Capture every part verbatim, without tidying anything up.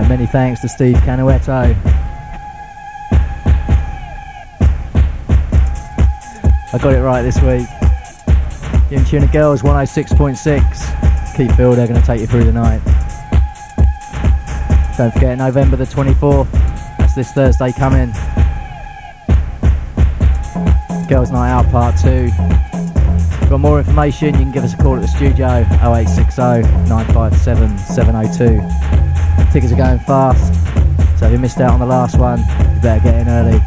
many thanks to Steve Canuetto. I got it right this week. You're in tune to Girls one oh six point six. Keith Fielder going to take you through the night. Don't forget November the twenty-fourth. That's this Thursday coming. Girls Night Out Part two. For more information, you can give us a call at the studio oh eight six oh, nine five seven, seven oh two. Tickets are going fast, so if you missed out on the last one, you better get in early.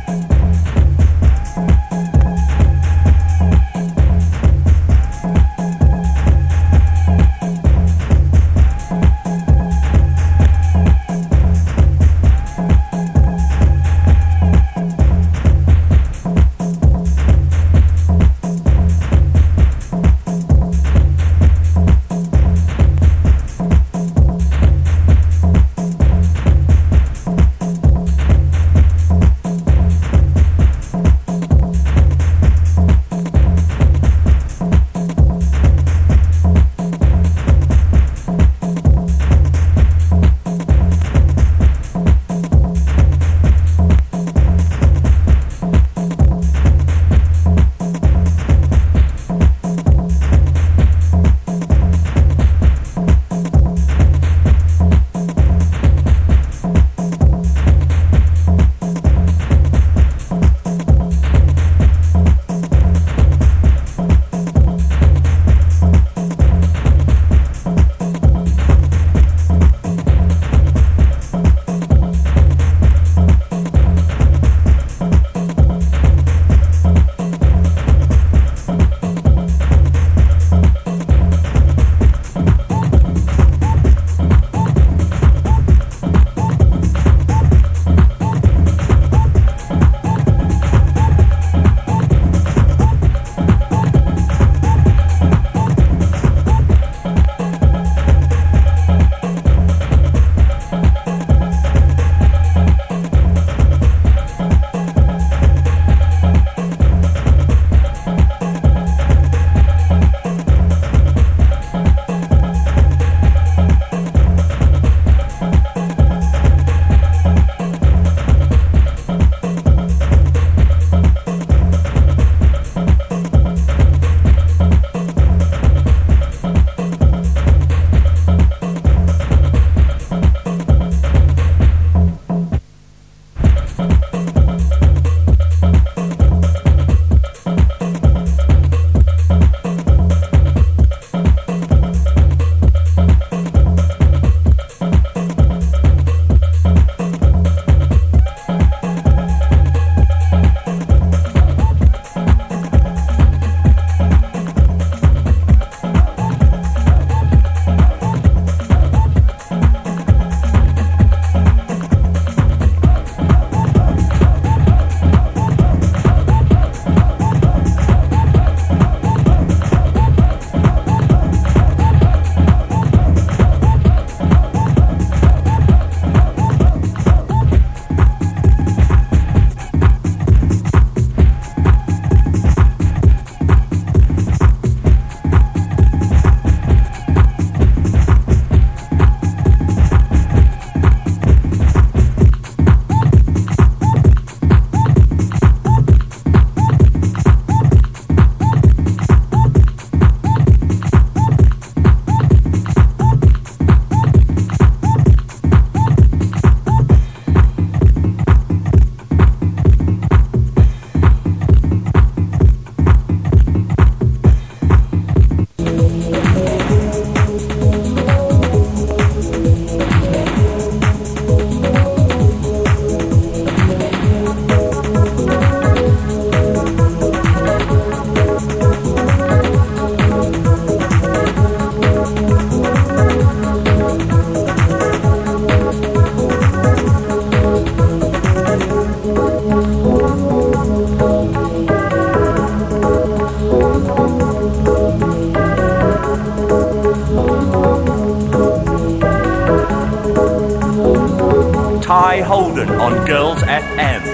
Ty Holden on Girls F M.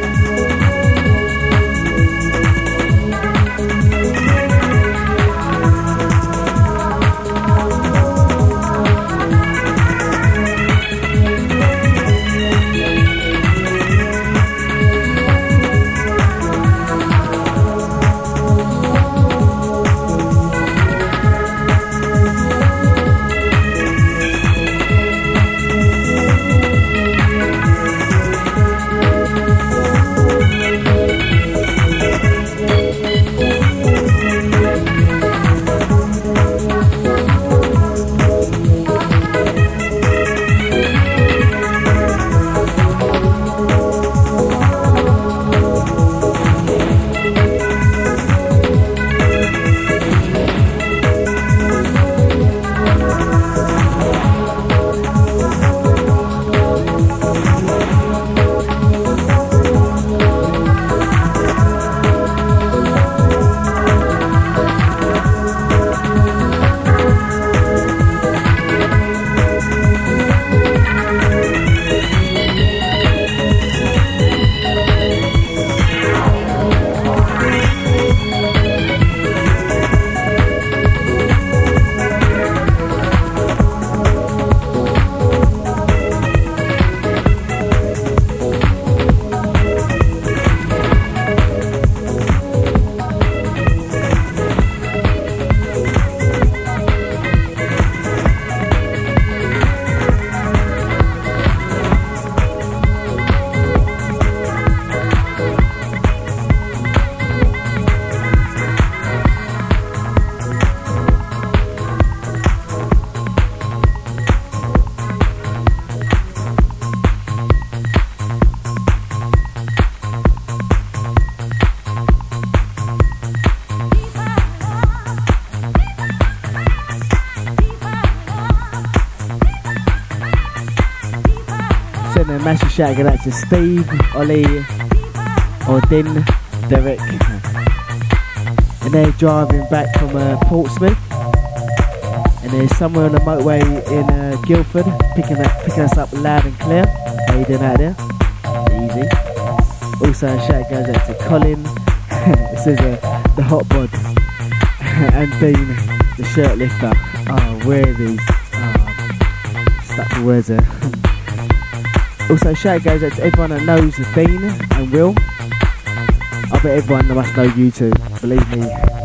and a massive shout out to Steve, Ollie, Odin, Derek. And they're driving back from uh, Portsmouth. And there's somewhere on the motorway in uh, Guildford picking, up, picking us up loud and clear. How you doing out there? Easy. Also a shout goes out to Colin. It says uh, the hot bod. And Dean, the shirt lifter. Oh, where are these? Oh, stuck the words there. Also, shout goes out to everyone that knows Dean and Will. I bet everyone that must know you two. Believe me.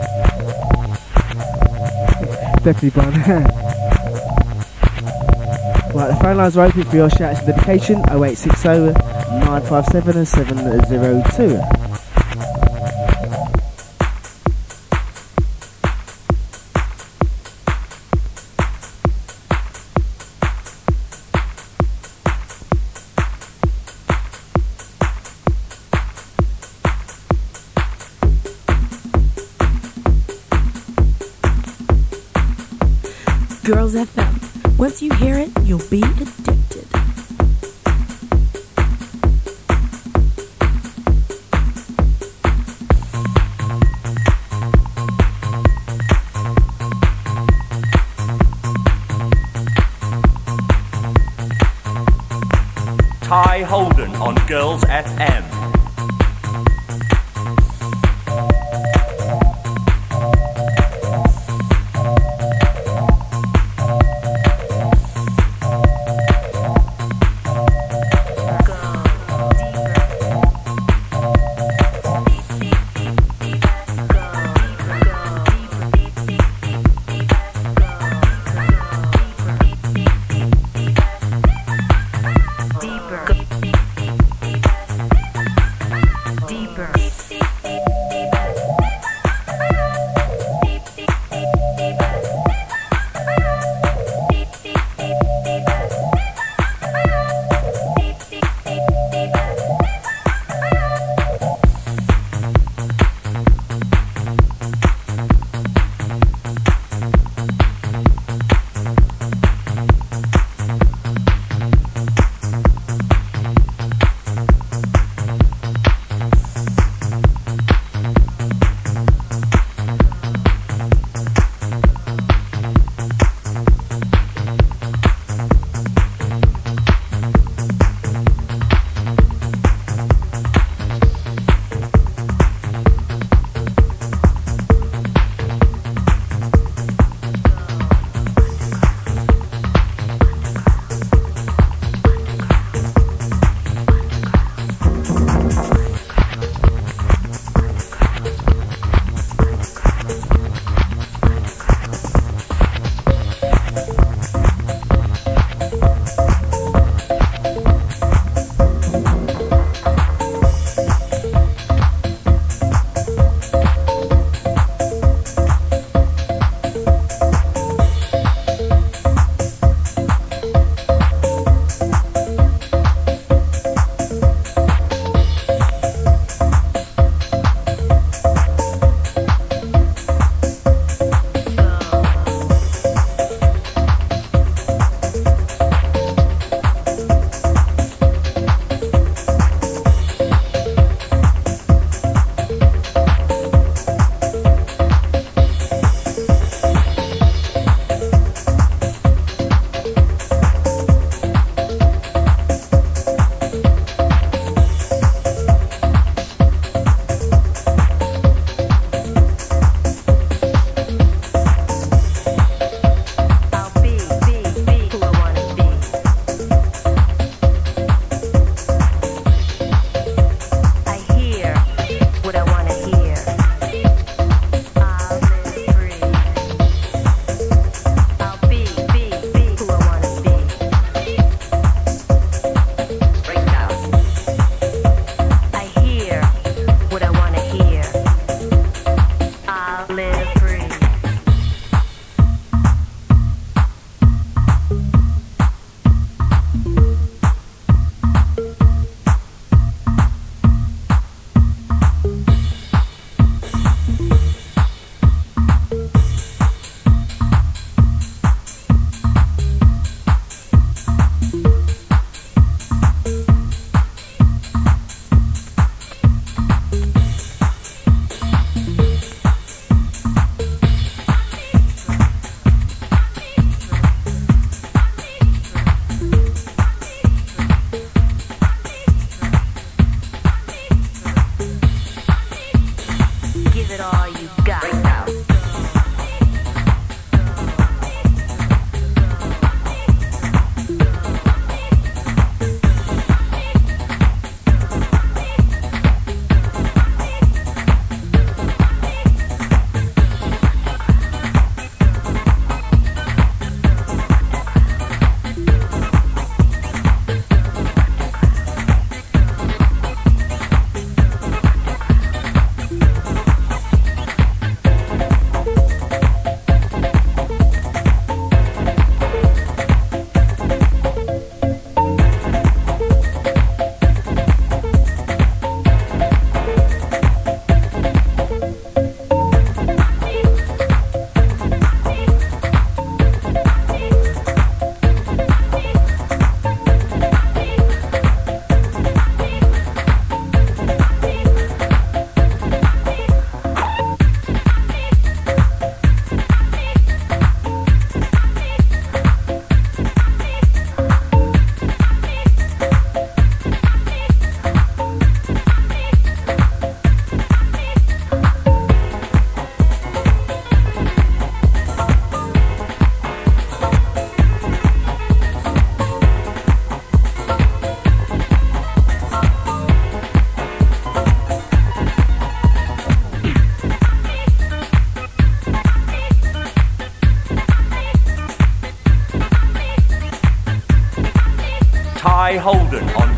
Definitely fun. Right, the phone lines are open for your shouts and dedication. oh eight six oh, nine five seven, seven oh two. Girls F M. Once you hear it, you'll be addicted. Ty Holden on Girls F M.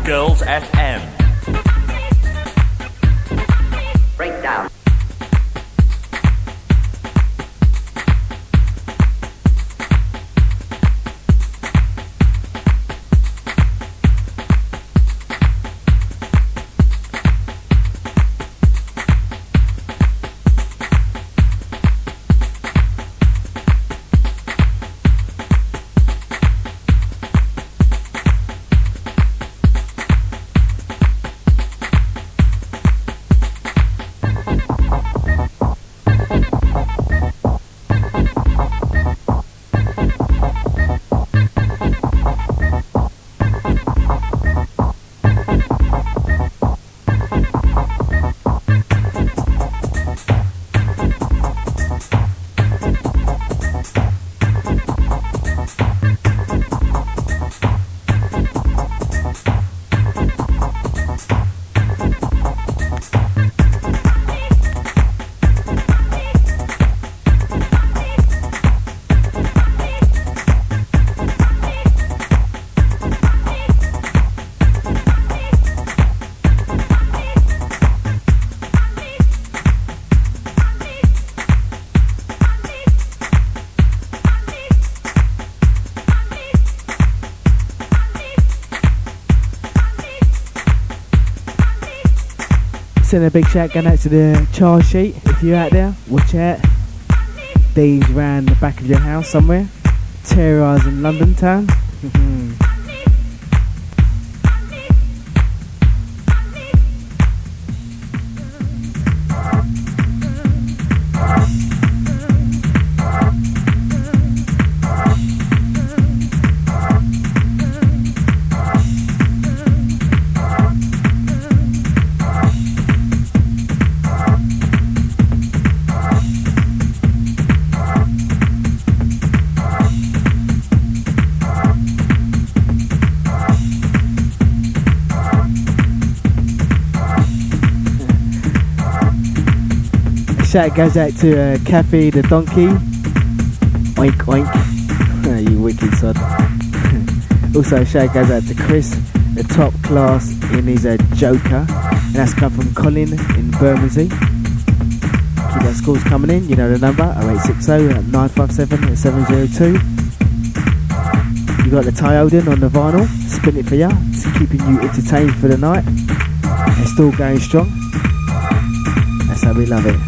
Girls F M. Breakdown. Send a big shout going out to the Charles Sheet. If you're out there, watch out. These round the back of your house somewhere. Terrorising London town. Shout goes out to uh, Cafe the Donkey. Oink oink. You wicked sod. Also shout goes out to Chris, the top class in his uh, Joker. And that's come from Colin in Bermondsey. Keep those calls coming in, you know the number, oh eight six oh, nine five seven, seven oh two. You got the Ty Odin on the vinyl, spin it for you. It's keeping you entertained for the night. And still going strong. That's how we love it.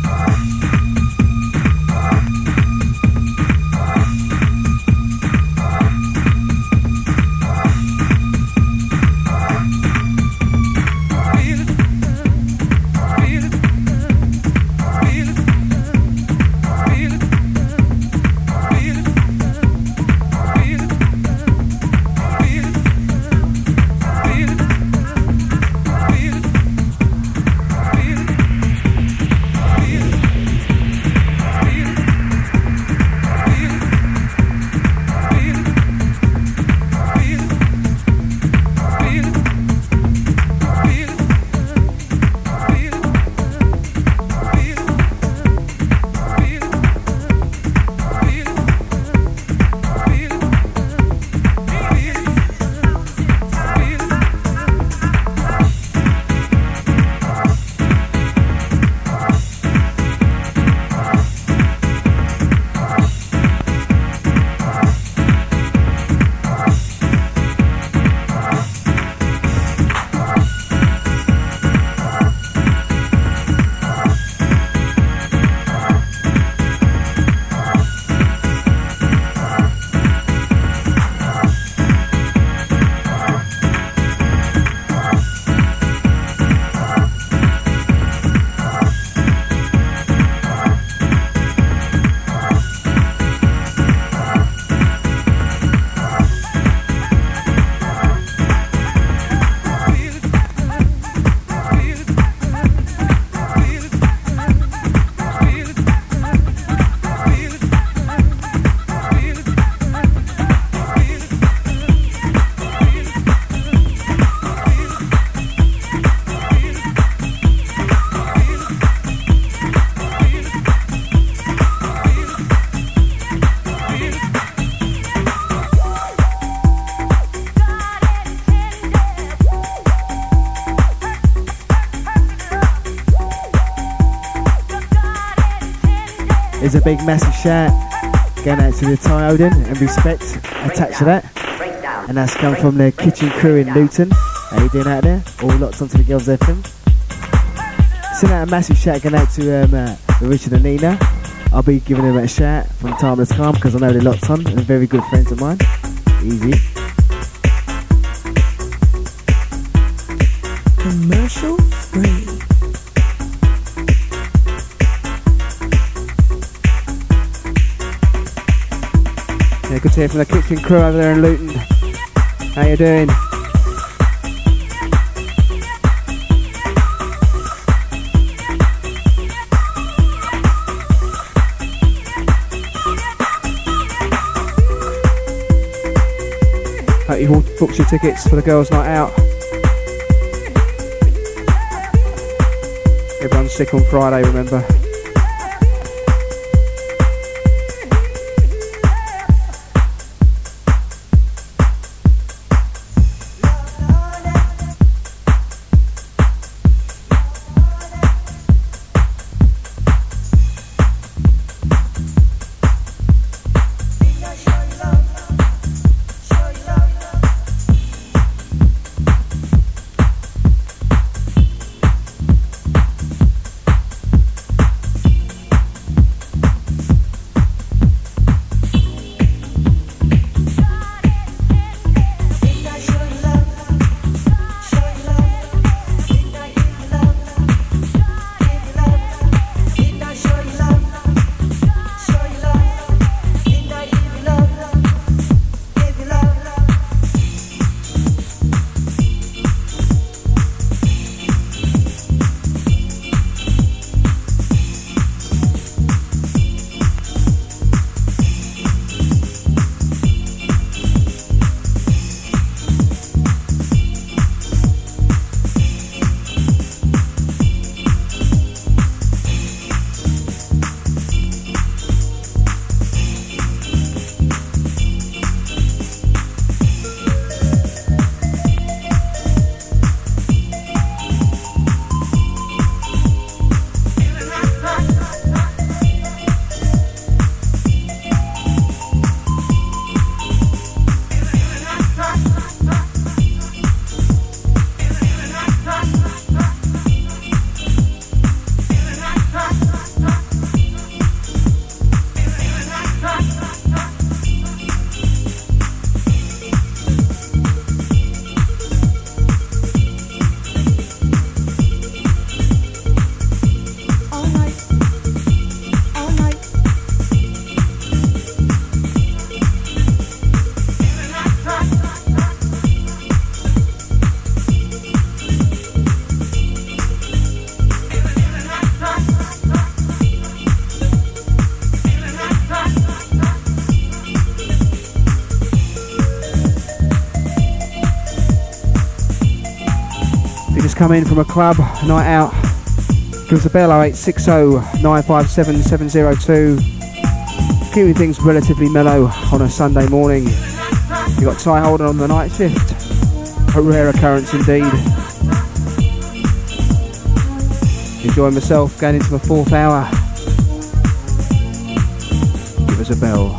There's a big massive shout going out to the Ty Odin and respect attached to that. And that's come from the kitchen crew in Luton. How you doing out there? All locked onto the Girls F M. Send out a massive shout going out to um, uh, Richard and Nina. I'll be giving them a shout from time to time because I know they're locked on and they're very good friends of mine. Easy. Commercial free. Yeah, good to hear from the kitchen crew over there in Luton. How you doing? Hope you've all booked your tickets for the girls' night out. Everyone's sick on Friday, remember. Come in from a club, night out, give us a bell oh eight six oh, nine five seven, seven oh two. Keeping things relatively mellow on a Sunday morning. You've got Ty Holden on the night shift. A rare occurrence indeed. Enjoying myself, going into my fourth hour. Give us a bell.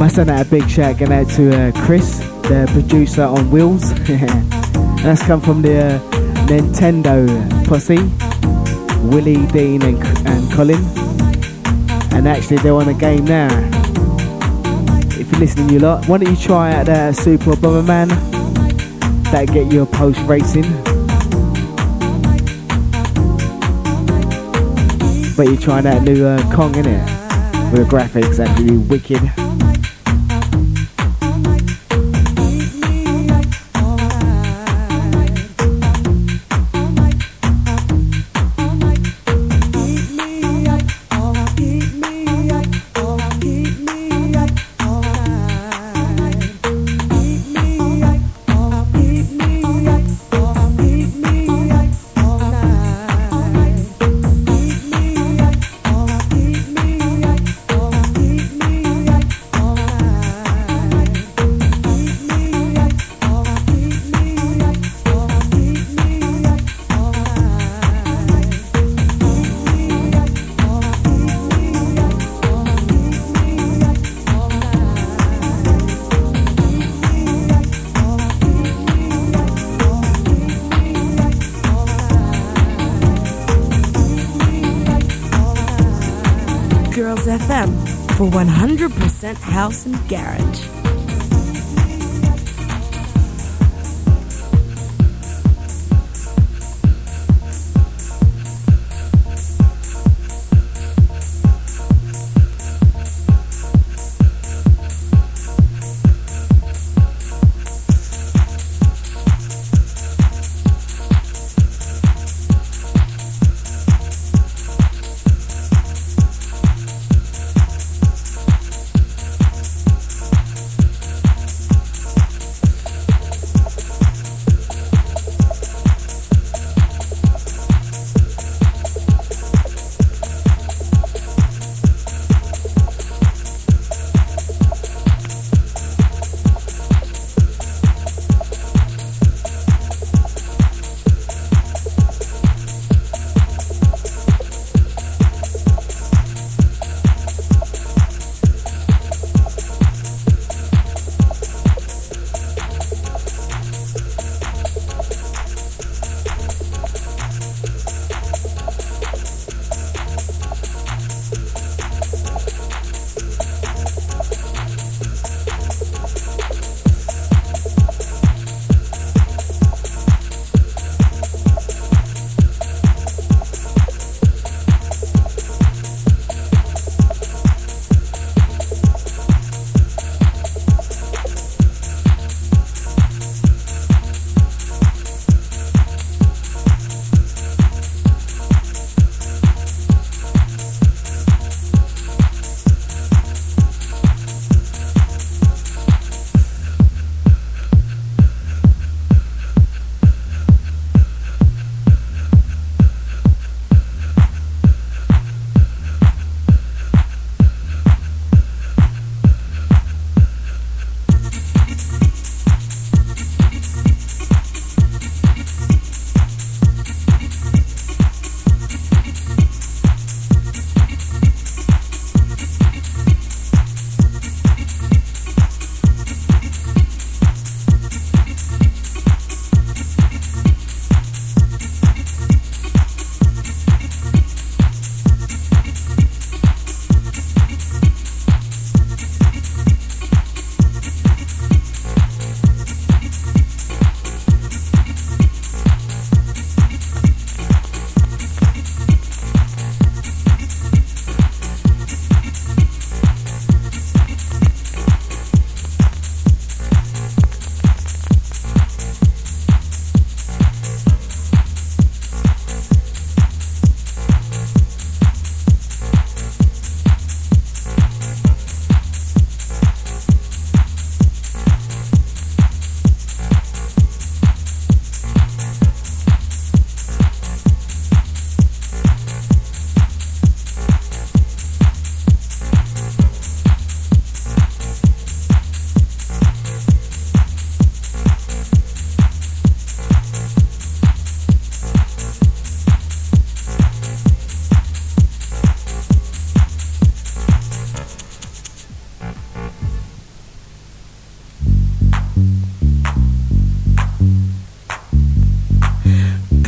Must send out a big shout going out to uh, Chris, the producer on Wheels. And that's come from the uh, Nintendo posse, Willie, Dean and, and Colin. And actually they're on a game now. If you're listening, you lot, why don't you try out that Super Bomberman? That'll get you a post racing. But you're trying that new uh, Kong, innit? With the graphics, actually wicked. Girls F M for one hundred percent house and garage.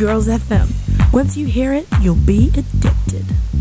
Girls F M. Once you hear it, you'll be addicted.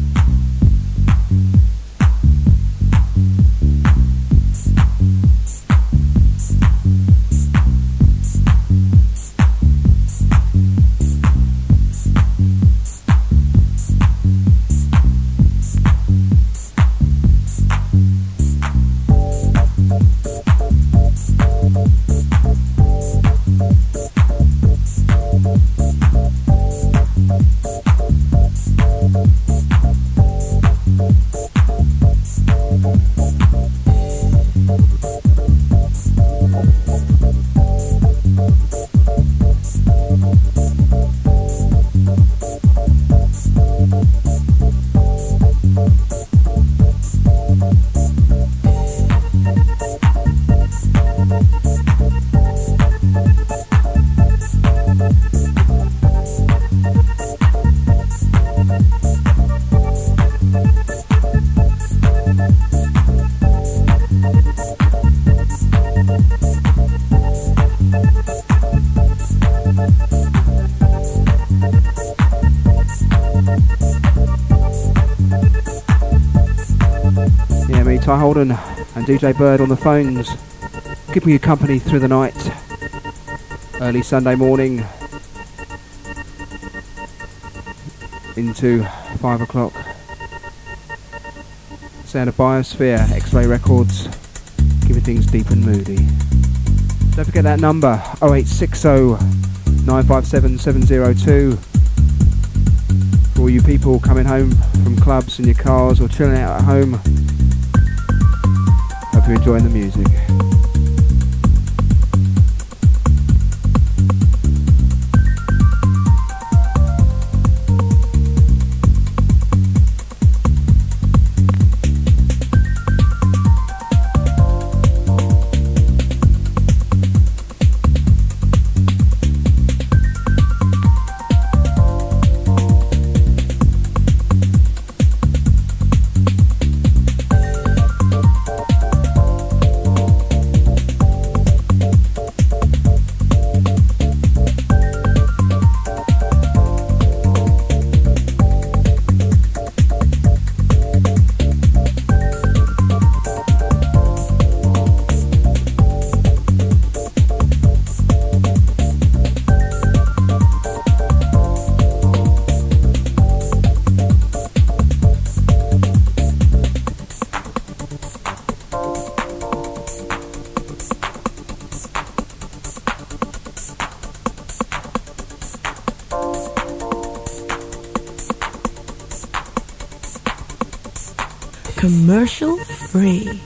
Ty Holden and D J Bird on the phones, keeping you company through the night, early Sunday morning into five o'clock. Sound of Biosphere, X-Ray Records, keeping things deep and moody. Don't forget that number, oh eight six oh, nine five seven, seven oh two. For all you people coming home from clubs in your cars or chilling out at home, hope you're enjoying the music. Commercial free.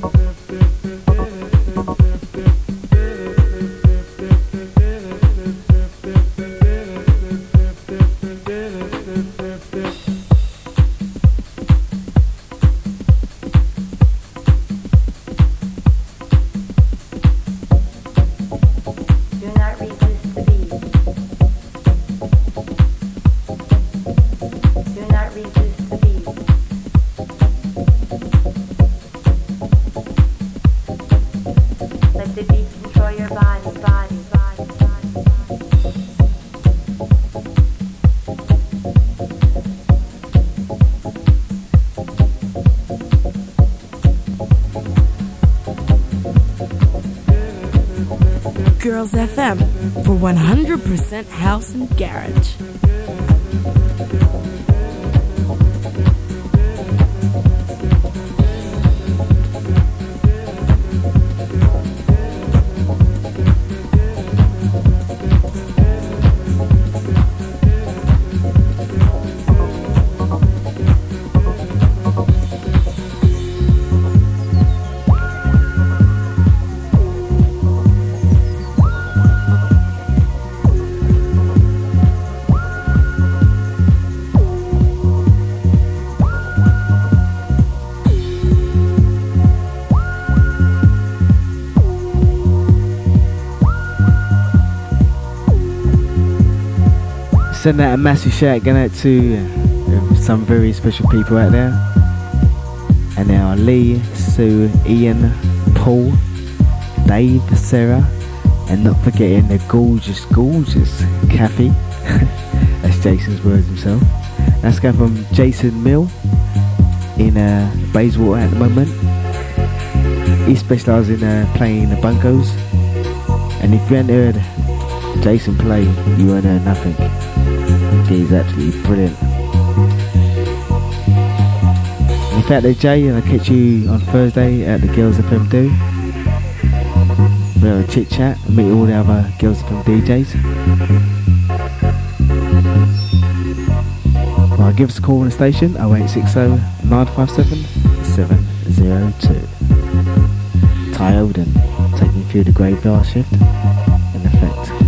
Girls F M for one hundred percent house and garage. Send out a massive shout going out to uh, some very special people out there. And they are Lee, Sue, Ian, Paul, Dave, Sarah, and not forgetting the gorgeous, gorgeous Kathy. That's Jason's words himself. That's going from Jason Mill in uh, Bayswater at the moment. He specialises in uh, playing the bongos. And if you haven't heard Jason play, you won't heard nothing. He's absolutely brilliant. In fact, there's Jay, and I'll catch you on Thursday at the Girls F M Do. We'll have a chit chat and meet all the other Girls F M D Js. Well, give us a call on the station oh eight six oh, nine five seven, seven oh two. Ty Oden taking you through the graveyard shift in effect.